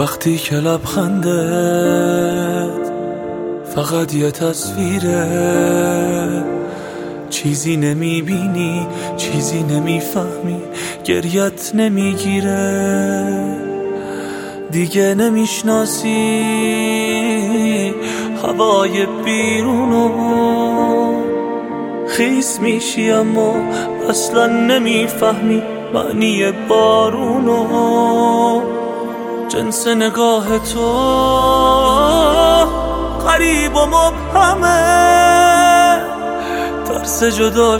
وقتی که لبخندت فقط یه تصویره، چیزی نمیبینی، چیزی نمیفهمی، گریت نمیگیره، دیگه نمیشناسی هوای بیرونو، خیس میشی اما اصلا نمیفهمی معنی بارونو. جنس نگاه تو غریب و مبهمه، ترس جدا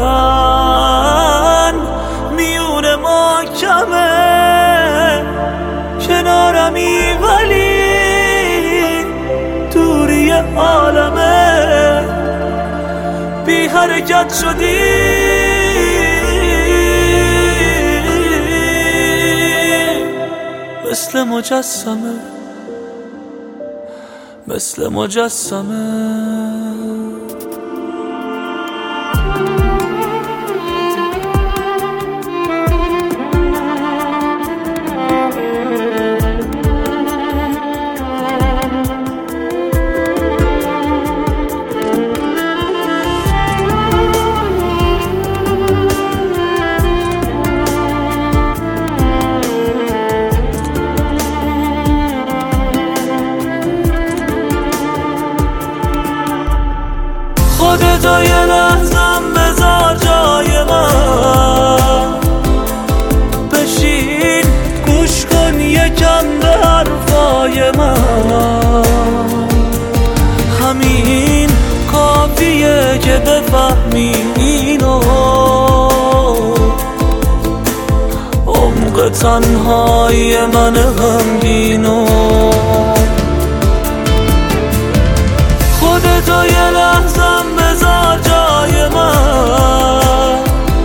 شدن میون ما کمه، کنارمی ولی دوری عالمه، بی حرکت شدی مثل مجسمه، مثل مجسمه. خودتو یه لحظم بذار جای من، بشین گوش کن یکم به حرفای من، همین کافیه که بفهمی اینو، عمق تنهای من غمگینو. خودتو یه لحظم بذار جای من،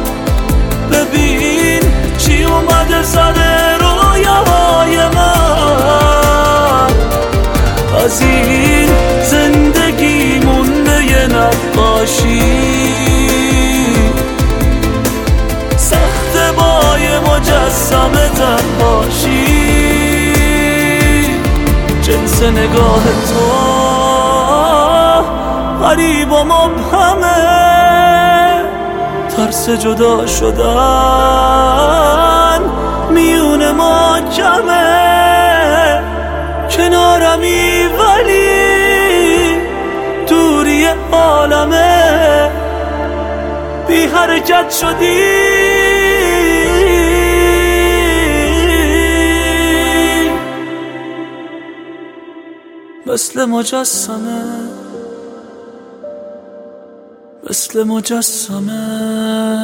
ببین چی اومده سر رویاهای من، از این زندگی مونده یه نقاشی، سخته با یه مجسمه تنهاشی. جنس نگاه تو غریب و مبهمه، ترس جدا شدن میون ما کمه، کنارمی ولی دوری عالمه، بی حرکت شدی مثل مجسمه، مثل مجسمه.